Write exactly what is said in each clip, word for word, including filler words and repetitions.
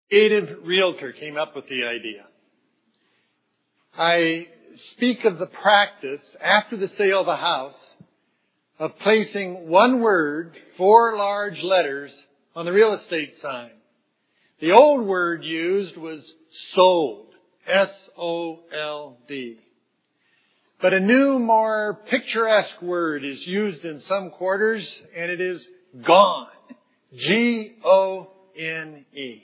creative realtor came up with the idea. I speak of the practice after the sale of a house of placing one word, four large letters, on the real estate sign. The old word used was sold, S O L D. But a new, more picturesque word is used in some quarters, and it is gone, G O N E.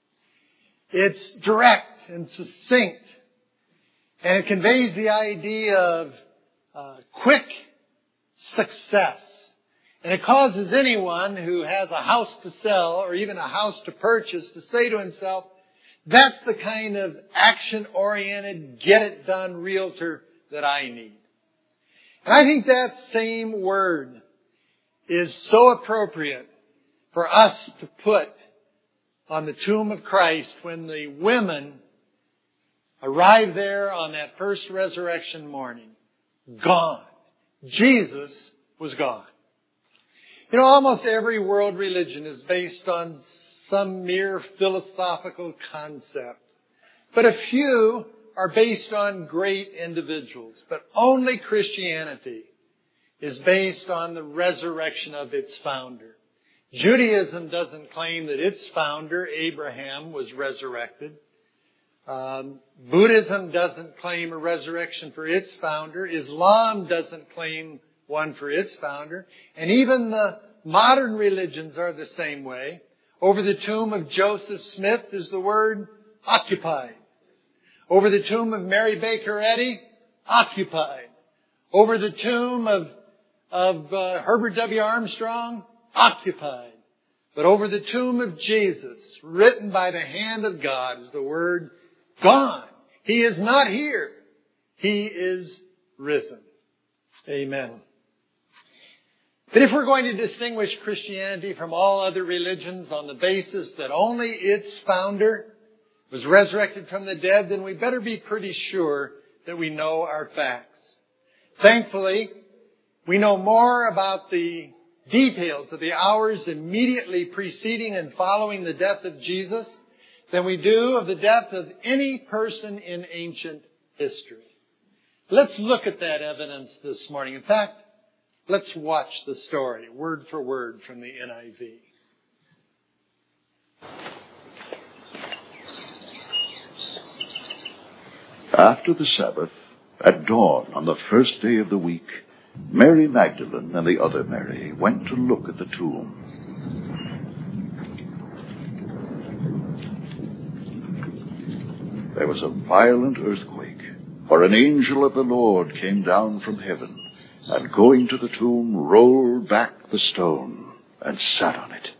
It's direct and succinct, and it conveys the idea of uh, quick success. And it causes anyone who has a house to sell or even a house to purchase to say to himself, that's the kind of action-oriented, get-it-done realtor that I need. And I think that same word is so appropriate for us to put on the tomb of Christ when the women arrived there on that first resurrection morning. Gone. Jesus was gone. You know, almost every world religion is based on some mere philosophical concept. But a few are based on great individuals. But only Christianity is based on the resurrection of its founder. Judaism doesn't claim that its founder, Abraham, was resurrected. Um, Buddhism doesn't claim a resurrection for its founder. Islam doesn't claim one for its founder. And even the modern religions are the same way. Over the tomb of Joseph Smith is the word occupied. Over the tomb of Mary Baker Eddy, occupied. Over the tomb of, of uh, Herbert W. Armstrong, occupied. But over the tomb of Jesus, written by the hand of God, is the word gone. He is not here. He is risen. Amen. But if we're going to distinguish Christianity from all other religions on the basis that only its founder was resurrected from the dead, then we better be pretty sure that we know our facts. Thankfully, we know more about the details of the hours immediately preceding and following the death of Jesus than we do of the death of any person in ancient history. Let's look at that evidence this morning. In fact, let's watch the story, word for word, from the N I V. After the Sabbath, at dawn on the first day of the week, Mary Magdalene and the other Mary went to look at the tomb. There was a violent earthquake, for an angel of the Lord came down from heaven, and going to the tomb, rolled back the stone and sat on it.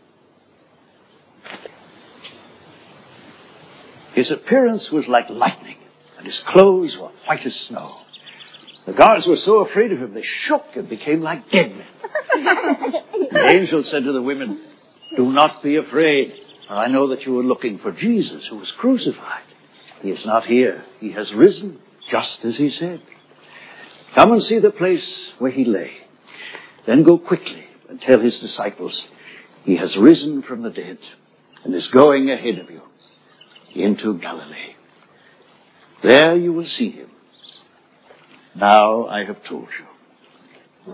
His appearance was like lightning, and his clothes were white as snow. The guards were so afraid of him, they shook and became like dead men. The angel said to the women, "Do not be afraid, for I know that you are looking for Jesus, who was crucified. He is not here. He has risen, just as he said. Come and see the place where he lay. Then go quickly and tell his disciples, he has risen from the dead and is going ahead of you into Galilee. There you will see him. Now I have told you."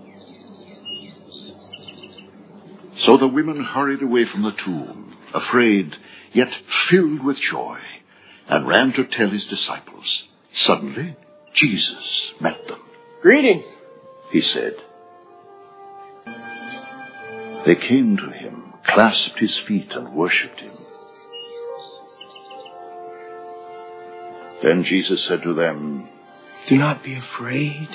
So the women hurried away from the tomb, afraid, yet filled with joy, and ran to tell his disciples. Suddenly, Jesus met them. "Greetings," he said. They came to him, clasped his feet, and worshipped him. Then Jesus said to them, "Do not be afraid.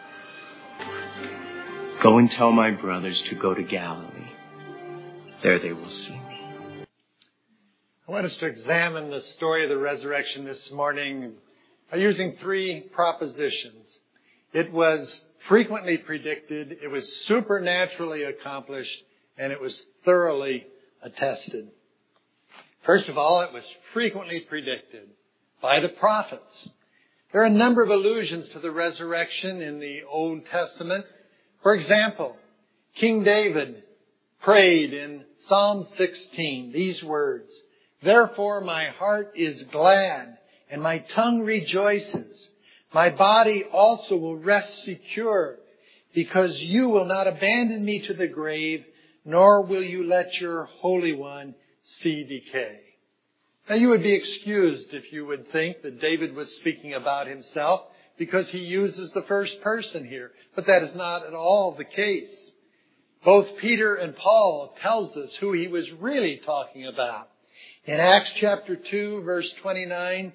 Go and tell my brothers to go to Galilee. There they will see me." I want us to examine the story of the resurrection this morning by using three propositions. It was frequently predicted, it was supernaturally accomplished, and it was thoroughly attested. First of all, it was frequently predicted by the prophets. There are a number of allusions to the resurrection in the Old Testament. For example, King David prayed in Psalm sixteen these words, Therefore my heart is glad, and my tongue rejoices. My body also will rest secure, because you will not abandon me to the grave, nor will you let your Holy One see decay. Now you would be excused if you would think that David was speaking about himself, because he uses the first person here. But that is not at all the case. Both Peter and Paul tells us who he was really talking about. In Acts chapter two, verse twenty-nine,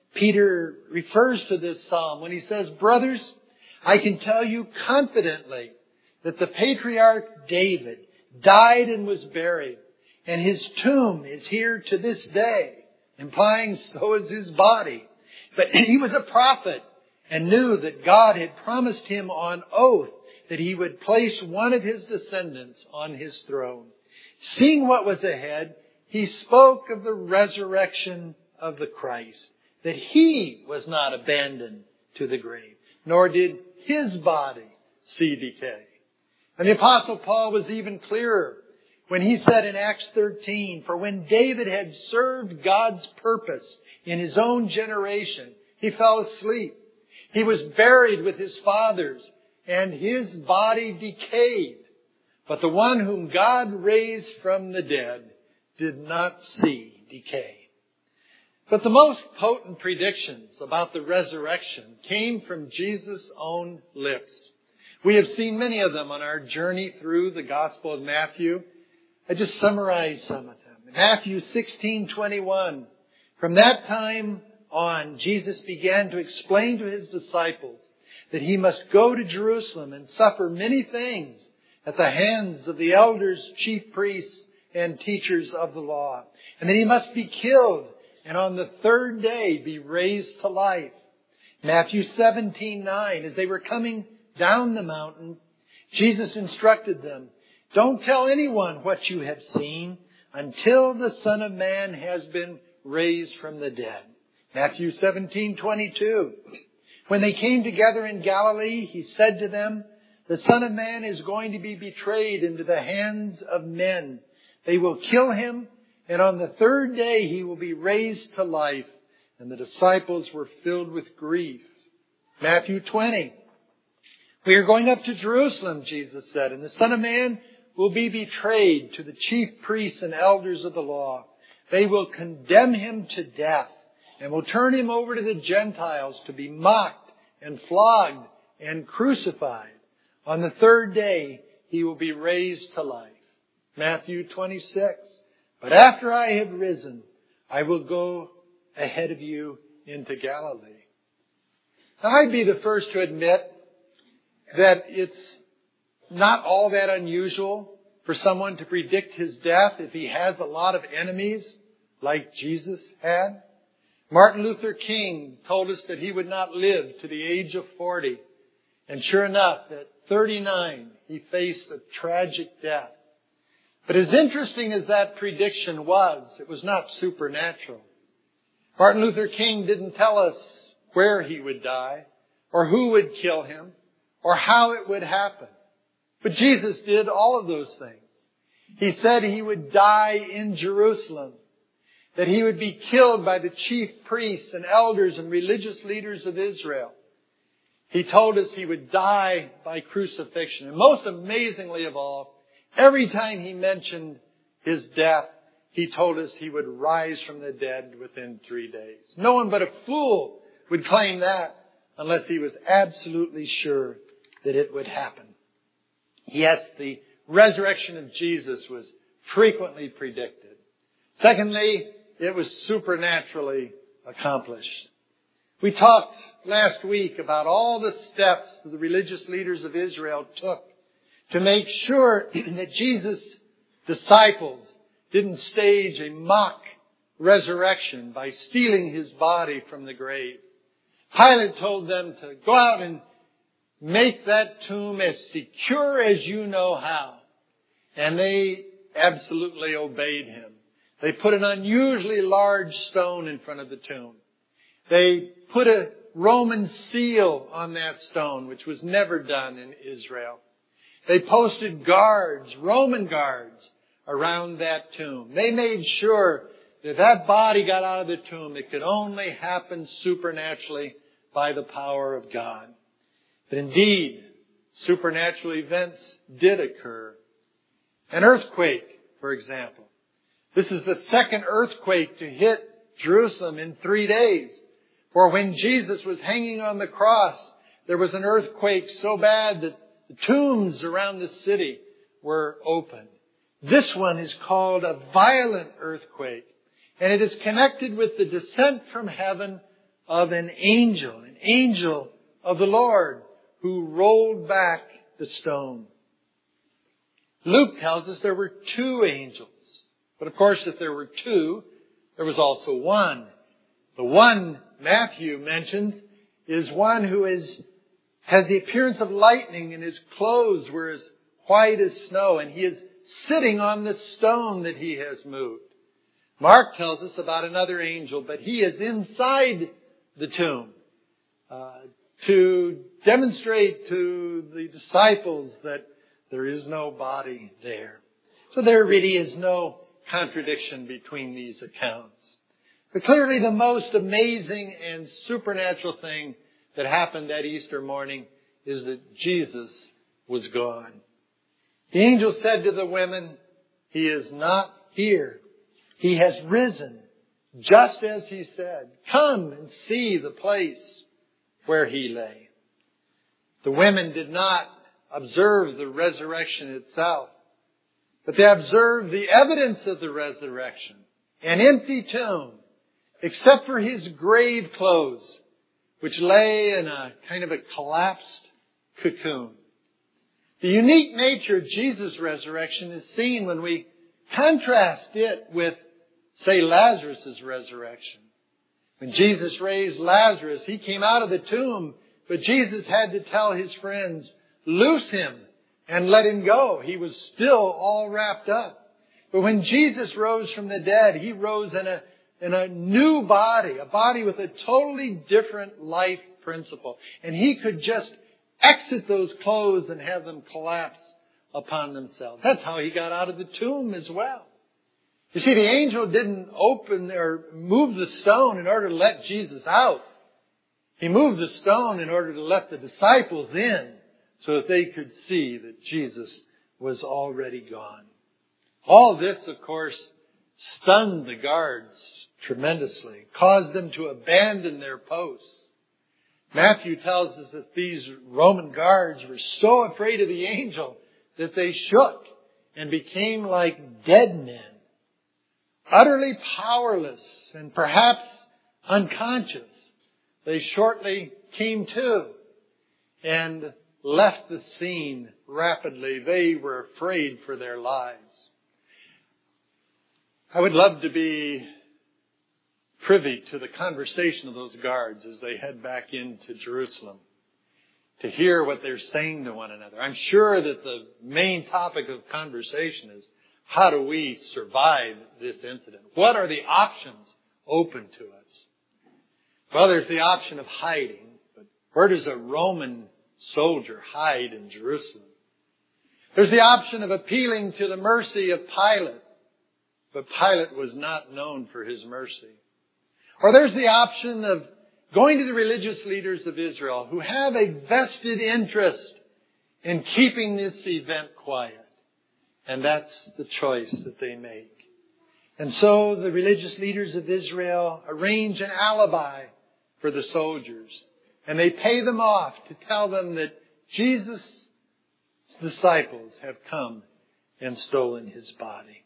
Peter refers to this psalm when he says, "Brothers, I can tell you confidently that the patriarch David died and was buried, and his tomb is here to this day," implying so is his body. But he was a prophet and knew that God had promised him on oath that he would place one of his descendants on his throne. Seeing what was ahead, he spoke of the resurrection of the Christ, that he was not abandoned to the grave, nor did his body see decay. And the Apostle Paul was even clearer when he said in Acts thirteen, "For when David had served God's purpose in his own generation, he fell asleep. He was buried with his fathers, and his body decayed. But the one whom God raised from the dead did not see decay." But the most potent predictions about the resurrection came from Jesus' own lips. We have seen many of them on our journey through the Gospel of Matthew. I just summarized some of them. In Matthew sixteen twenty-one, from that time on, Jesus began to explain to his disciples that he must go to Jerusalem and suffer many things at the hands of the elders, chief priests, and teachers of the law, and that he must be killed and on the third day be raised to life. Matthew seventeen nine, as they were coming down the mountain, Jesus instructed them, "Don't tell anyone what you have seen until the Son of Man has been raised from the dead." Matthew seventeen twenty-two, when they came together in Galilee, he said to them, "The Son of Man is going to be betrayed into the hands of men. They will kill him, and on the third day he will be raised to life." And the disciples were filled with grief. Matthew twenty, "We are going up to Jerusalem," Jesus said, "and the Son of Man will be betrayed to the chief priests and elders of the law. They will condemn him to death and will turn him over to the Gentiles to be mocked and flogged and crucified. On the third day he will be raised to life." Matthew twenty-six, "But after I have risen, I will go ahead of you into Galilee." Now, I'd be the first to admit that it's not all that unusual for someone to predict his death if he has a lot of enemies like Jesus had. Martin Luther King told us that he would not live to the age of forty. And sure enough, at thirty-nine, he faced a tragic death. But as interesting as that prediction was, it was not supernatural. Martin Luther King didn't tell us where he would die, or who would kill him, or how it would happen. But Jesus did all of those things. He said he would die in Jerusalem, that he would be killed by the chief priests and elders and religious leaders of Israel. He told us he would die by crucifixion. And most amazingly of all, every time he mentioned his death, he told us he would rise from the dead within three days. No one but a fool would claim that unless he was absolutely sure that it would happen. Yes, the resurrection of Jesus was frequently predicted. Secondly, it was supernaturally accomplished. We talked last week about all the steps that the religious leaders of Israel took to make sure that Jesus' disciples didn't stage a mock resurrection by stealing his body from the grave. Pilate told them to go out and make that tomb as secure as you know how. And they absolutely obeyed him. They put an unusually large stone in front of the tomb. They put a Roman seal on that stone, which was never done in Israel. They posted guards, Roman guards, around that tomb. They made sure if that body got out of the tomb, it could only happen supernaturally by the power of God. But indeed, supernatural events did occur. An earthquake, for example. This is the second earthquake to hit Jerusalem in three days. For when Jesus was hanging on the cross, there was an earthquake so bad that the tombs around the city were opened. This one is called a violent earthquake. And it is connected with the descent from heaven of an angel, an angel of the Lord, who rolled back the stone. Luke tells us there were two angels. But of course, if there were two, there was also one. The one Matthew mentions is one who is, has the appearance of lightning, and his clothes were as white as snow, and he is sitting on the stone that he has moved. Mark tells us about another angel, but he is inside the tomb uh, to demonstrate to the disciples that there is no body there. So there really is no contradiction between these accounts. But clearly the most amazing and supernatural thing that happened that Easter morning is that Jesus was gone. The angel said to the women, "He is not here. He has risen, just as he said. Come and see the place where he lay." The women did not observe the resurrection itself, but they observed the evidence of the resurrection. An empty tomb, except for his grave clothes, which lay in a kind of a collapsed cocoon. The unique nature of Jesus' resurrection is seen when we contrast it with, say, Lazarus' resurrection. When Jesus raised Lazarus, he came out of the tomb, but Jesus had to tell his friends, "Loose him and let him go." He was still all wrapped up. But when Jesus rose from the dead, he rose in a, in a new body, a body with a totally different life principle. And he could just exit those clothes and have them collapse upon themselves. That's how he got out of the tomb as well. You see, the angel didn't open or move the stone in order to let Jesus out. He moved the stone in order to let the disciples in so that they could see that Jesus was already gone. All this, of course, stunned the guards tremendously, caused them to abandon their posts. Matthew tells us that these Roman guards were so afraid of the angel that they shook and became like dead men, utterly powerless and perhaps unconscious. They shortly came to and left the scene rapidly. They were afraid for their lives. I would love to be privy to the conversation of those guards as they head back into Jerusalem, to hear what they're saying to one another. I'm sure that the main topic of conversation is, how do we survive this incident? What are the options open to us? Well, there's the option of hiding, but where does a Roman soldier hide in Jerusalem? There's the option of appealing to the mercy of Pilate, but Pilate was not known for his mercy. Or there's the option of going to the religious leaders of Israel who have a vested interest in keeping this event quiet. And that's the choice that they make. And so the religious leaders of Israel arrange an alibi for the soldiers. And they pay them off to tell them that Jesus' disciples have come and stolen his body.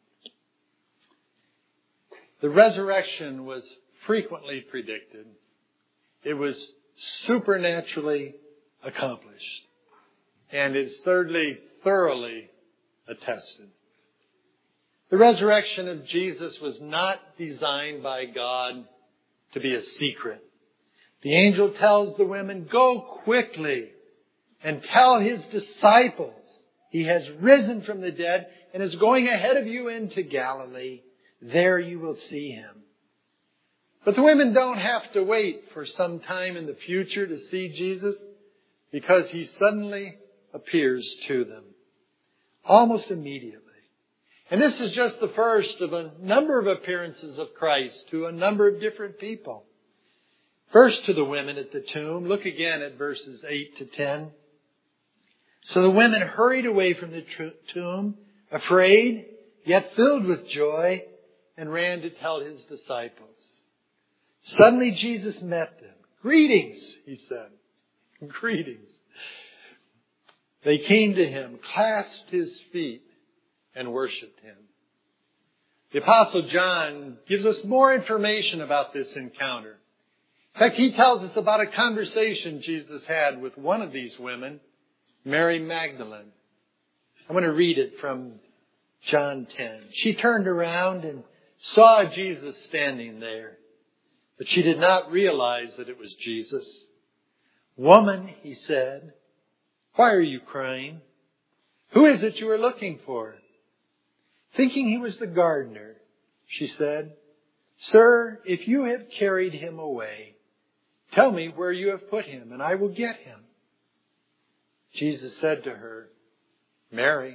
The resurrection was frequently predicted. It was supernaturally accomplished. And it's thirdly, thoroughly attested. The resurrection of Jesus was not designed by God to be a secret. The angel tells the women, "Go quickly and tell his disciples he has risen from the dead and is going ahead of you into Galilee. There you will see him." But the women don't have to wait for some time in the future to see Jesus, because he suddenly appears to them almost immediately. And this is just the first of a number of appearances of Christ to a number of different people. First to the women at the tomb. Look again at verses eight to ten. So the women hurried away from the tomb, afraid, yet filled with joy, and ran to tell his disciples. Suddenly Jesus met them. Greetings, he said. Greetings. They came to him, clasped his feet, and worshipped him. The Apostle John gives us more information about this encounter. In fact, he tells us about a conversation Jesus had with one of these women, Mary Magdalene. I'm going to read it from John ten. She turned around and saw Jesus standing there, but she did not realize that it was Jesus. Woman, he said, why are you crying? Who is it you are looking for? Thinking he was the gardener, she said, Sir, if you have carried him away, tell me where you have put him, and I will get him. Jesus said to her, Mary.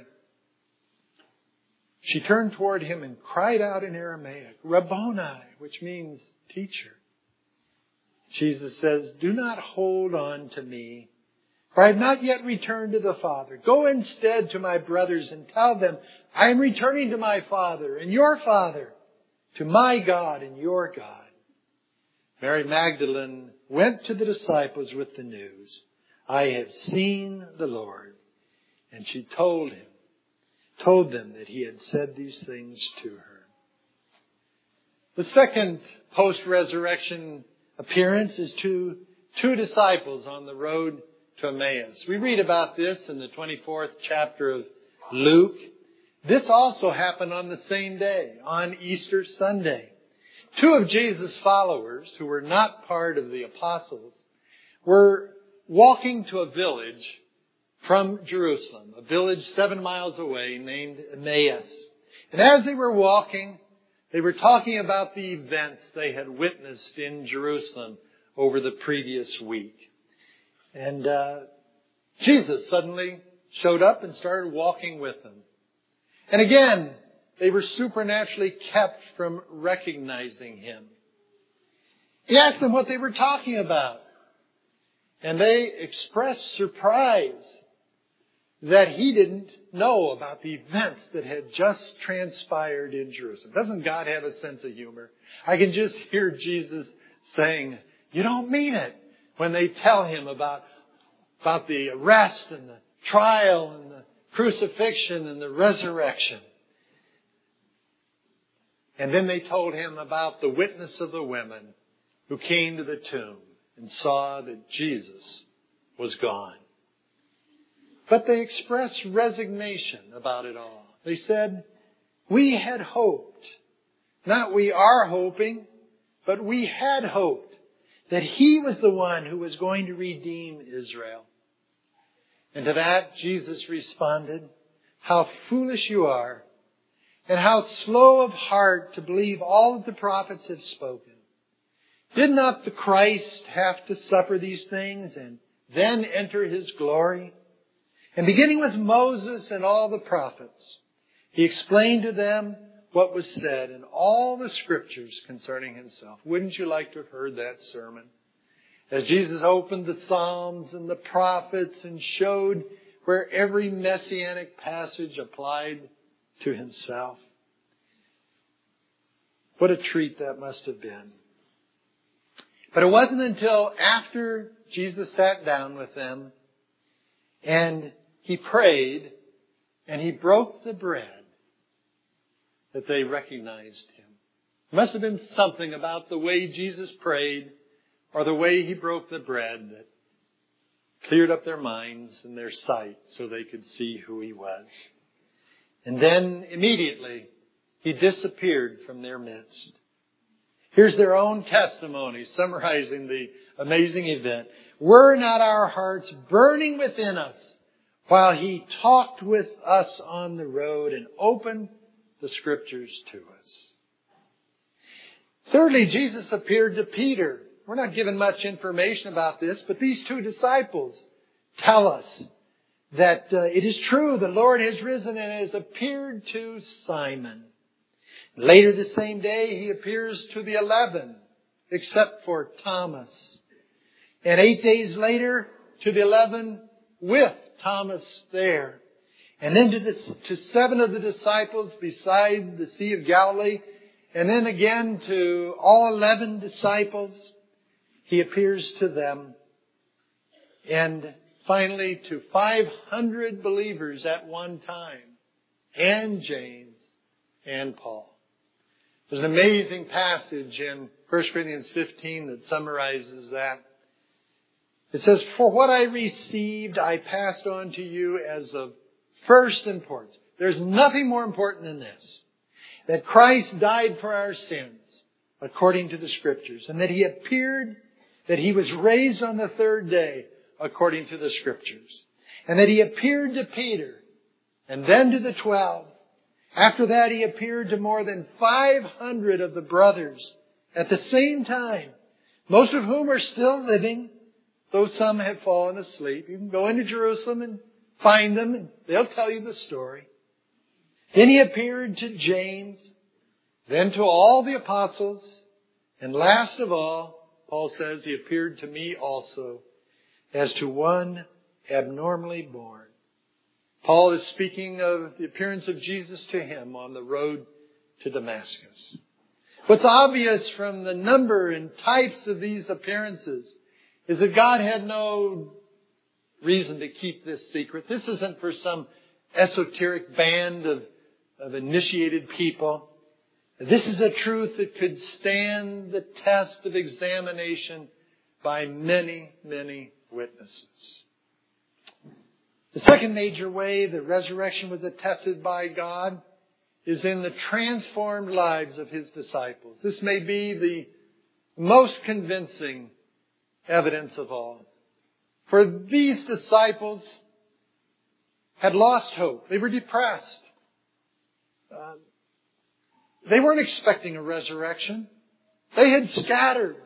She turned toward him and cried out in Aramaic, Rabboni, which means teacher. Jesus says, do not hold on to me, for I have not yet returned to the Father. Go instead to my brothers and tell them, I am returning to my Father and your Father, to my God and your God. Mary Magdalene went to the disciples with the news, I have seen the Lord. And she told him, told them that he had said these things to her. The second post-resurrection appearance is to two disciples on the road to Emmaus. We read about this in the twenty-fourth chapter of Luke. This also happened on the same day, on Easter Sunday. Two of Jesus' followers, who were not part of the apostles, were walking to a village from Jerusalem, a village seven miles away named Emmaus. And as they were walking, they were talking about the events they had witnessed in Jerusalem over the previous week. And uh, Jesus suddenly showed up and started walking with them. And again, they were supernaturally kept from recognizing him. He asked them what they were talking about. And they expressed surprise that he didn't know about the events that had just transpired in Jerusalem. Doesn't God have a sense of humor? I can just hear Jesus saying, you don't mean it, when they tell him about, about the arrest and the trial and the crucifixion and the resurrection. And then they told him about the witness of the women who came to the tomb and saw that Jesus was gone. But they expressed resignation about it all. They said, we had hoped, not we are hoping, but we had hoped that he was the one who was going to redeem Israel. And to that, Jesus responded, how foolish you are, and how slow of heart to believe all that the prophets have spoken. Did not the Christ have to suffer these things and then enter his glory? And beginning with Moses and all the prophets, he explained to them what was said in all the scriptures concerning himself. Wouldn't you like to have heard that sermon? As Jesus opened the Psalms and the prophets and showed where every messianic passage applied to himself. What a treat that must have been. But it wasn't until after Jesus sat down with them and he prayed and he broke the bread that they recognized him. It must have been something about the way Jesus prayed or the way he broke the bread that cleared up their minds and their sight so they could see who he was. And then immediately he disappeared from their midst. Here's their own testimony summarizing the amazing event. Were not our hearts burning within us while he talked with us on the road and opened the scriptures to us? Thirdly, Jesus appeared to Peter. We're not given much information about this, but these two disciples tell us that uh, it is true, the Lord has risen and has appeared to Simon. Later the same day, he appears to the eleven, except for Thomas. And eight days later, to the eleven with Thomas there. And then to, the, to seven of the disciples beside the Sea of Galilee. And then again to all eleven disciples. He appears to them. And finally to five hundred believers at one time. And James and Paul. There's an amazing passage in First Corinthians fifteen that summarizes that. It says, "For what I received, I passed on to you as of first importance." There's nothing more important than this. That Christ died for our sins, according to the Scriptures. And that He appeared, that He was raised on the third day, according to the Scriptures. And that He appeared to Peter, and then to the twelve. After that, He appeared to more than five hundred of the brothers at the same time, most of whom are still living, though some have fallen asleep. You can go into Jerusalem and find them, and they'll tell you the story. Then He appeared to James, then to all the apostles, and last of all, Paul says, He appeared to me also, as to one abnormally born. Paul is speaking of the appearance of Jesus to him on the road to Damascus. What's obvious from the number and types of these appearances is that God had no reason to keep this secret. This isn't for some esoteric band of, of initiated people. This is a truth that could stand the test of examination by many, many witnesses. The second major way that resurrection was attested by God is in the transformed lives of His disciples. This may be the most convincing evidence of all. For these disciples had lost hope. They were depressed. Uh, they weren't expecting a resurrection. They had scattered.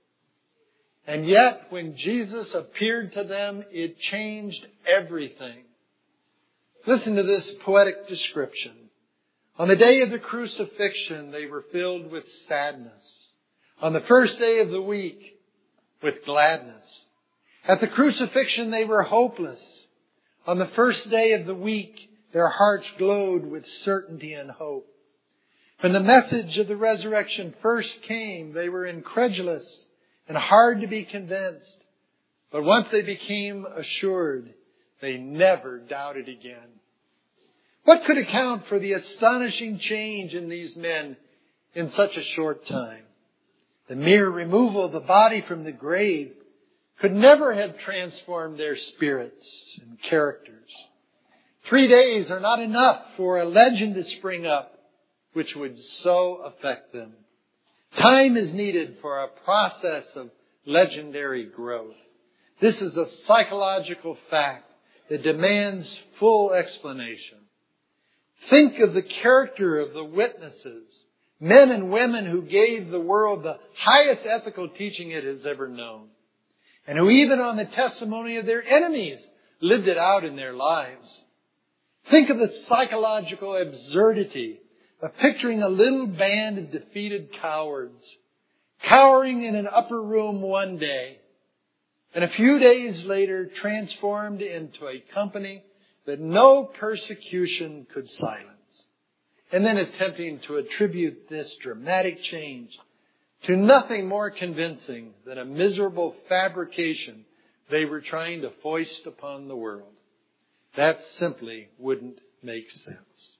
And yet, when Jesus appeared to them, it changed everything. Listen to this poetic description. On the day of the crucifixion, they were filled with sadness. On the first day of the week, with gladness. At the crucifixion, they were hopeless. On the first day of the week, their hearts glowed with certainty and hope. When the message of the resurrection first came, they were incredulous and hard to be convinced. But once they became assured, they never doubted again. What could account for the astonishing change in these men in such a short time? The mere removal of the body from the grave could never have transformed their spirits and characters. Three days are not enough for a legend to spring up which would so affect them. Time is needed for a process of legendary growth. This is a psychological fact that demands full explanation. Think of the character of the witnesses, men and women who gave the world the highest ethical teaching it has ever known, and who even on the testimony of their enemies lived it out in their lives. Think of the psychological absurdity of picturing a little band of defeated cowards cowering in an upper room one day, and a few days later transformed into a company that no persecution could silence, and then attempting to attribute this dramatic change to nothing more convincing than a miserable fabrication they were trying to foist upon the world. That simply wouldn't make sense.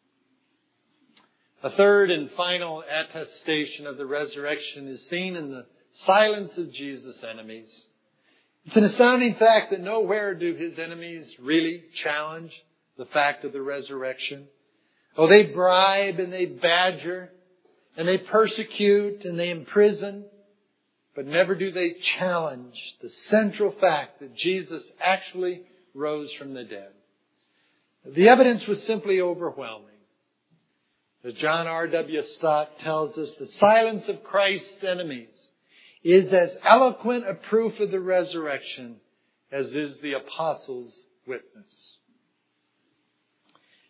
A third and final attestation of the resurrection is seen in the silence of Jesus' enemies. It's an astounding fact that nowhere do His enemies really challenge the fact of the resurrection. Oh, they bribe and they badger and they persecute and they imprison, but never do they challenge the central fact that Jesus actually rose from the dead. The evidence was simply overwhelming. As John R W Stott tells us, the silence of Christ's enemies is as eloquent a proof of the resurrection as is the apostles' witness.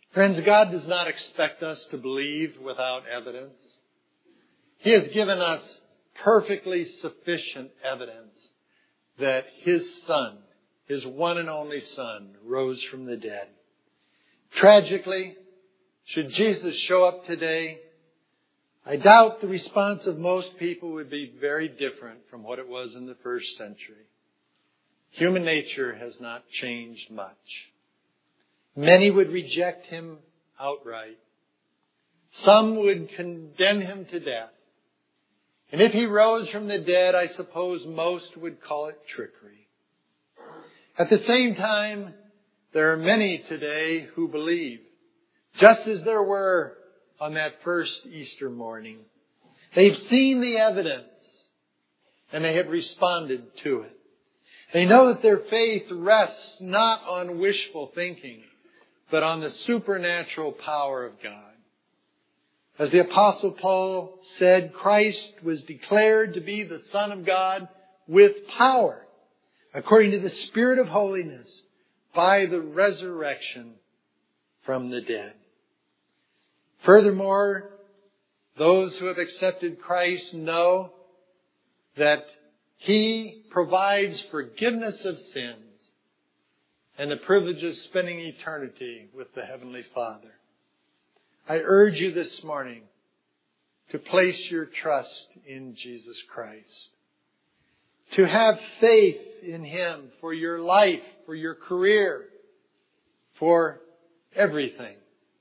Friends, God does not expect us to believe without evidence. He has given us perfectly sufficient evidence that His Son, His one and only Son, rose from the dead. Tragically, should Jesus show up today, I doubt the response of most people would be very different from what it was in the first century. Human nature has not changed much. Many would reject Him outright. Some would condemn Him to death. And if He rose from the dead, I suppose most would call it trickery. At the same time, there are many today who believe, just as there were on that first Easter morning. They've seen the evidence and they have responded to it. They know that their faith rests not on wishful thinking, but on the supernatural power of God. As the Apostle Paul said, Christ was declared to be the Son of God with power, according to the Spirit of holiness, by the resurrection from the dead. Furthermore, those who have accepted Christ know that He provides forgiveness of sins and the privilege of spending eternity with the Heavenly Father. I urge you this morning to place your trust in Jesus Christ, to have faith in Him for your life, for your career, for everything.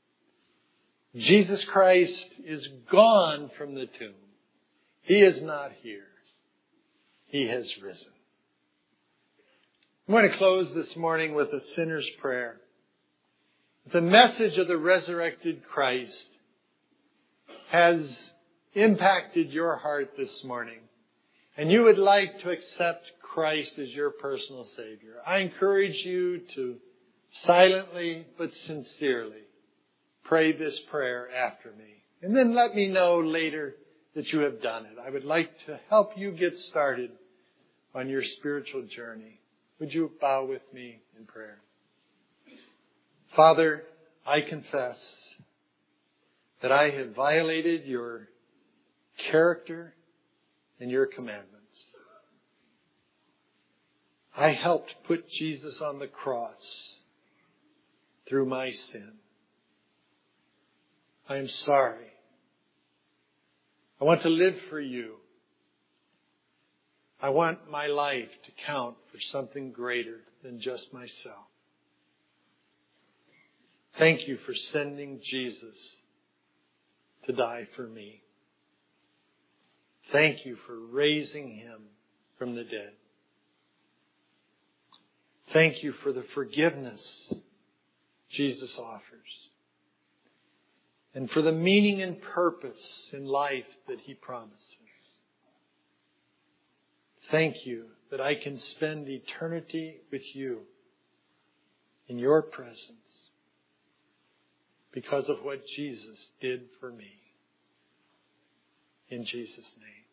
Jesus Christ is gone from the tomb. He is not here. He has risen. I'm going to close this morning with a sinner's prayer. The message of the resurrected Christ has impacted your heart this morning, and you would like to accept Christ as your personal Savior. I encourage you to silently but sincerely pray this prayer after me. And then let me know later that you have done it. I would like to help you get started on your spiritual journey. Would you bow with me in prayer? Father, I confess that I have violated your character and your commandments. I helped put Jesus on the cross through my sin. I am sorry. I want to live for you. I want my life to count for something greater than just myself. Thank you for sending Jesus to die for me. Thank you for raising Him from the dead. Thank you for the forgiveness Jesus offers, and for the meaning and purpose in life that He promises. Thank you that I can spend eternity with you in your presence because of what Jesus did for me. In Jesus' name.